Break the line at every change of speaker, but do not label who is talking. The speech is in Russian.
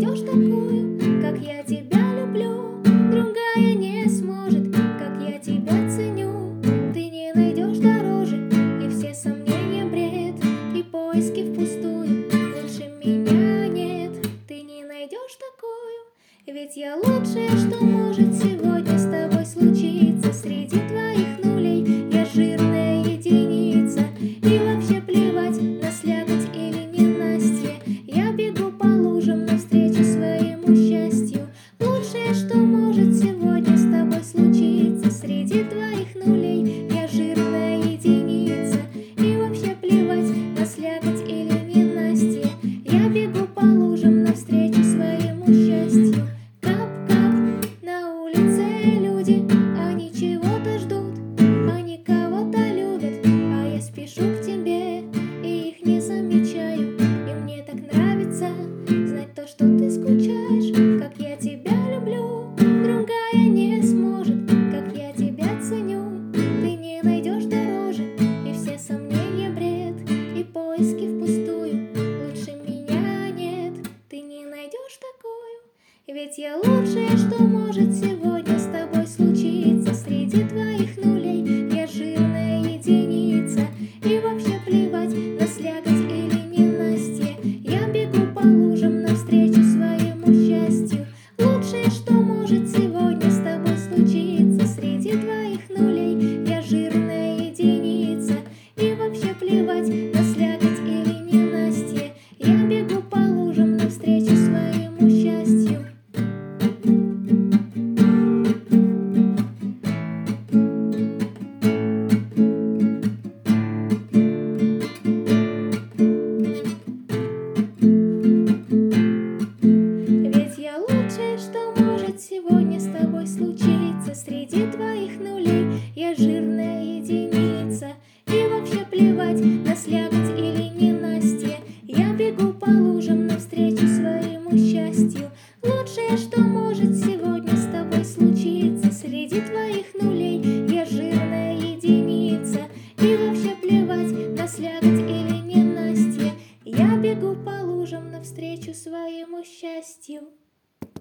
найдешь такую, как я тебя люблю. Другая не сможет, как я тебя ценю. Ты не найдешь дороже, и все сомнения бред, и поиски впустую. Лучше меня нет, ты не найдешь такую. Ведь я лучшее, что может сегодня с тобой случиться. Среди твоих нулей я жирная единица. И вообще плевать на слякоть или ненастье. Я бегу по лужам навстречу своему счастью. Лучшее, что может сегодня с тобой случиться. Среди твоих нулей я жирная единица. И вообще плевать на слякоть или ненастье. Я бегу по лужам навстречу своему счастью. Кап-кап, на улице люди, они чего-то ждут, они кого-то любят, а я спешу к тебе и их не замечаю. И мне так нравится знать то, что ты скучаешь, как я тебя люблю. Другая не сможет, как я тебя ценю. Ты не найдешь дороже, и все сомнения бред, и поиски впустую. Лучше меня нет, ты не найдешь такую. Ведь я лучшее, что может сегодня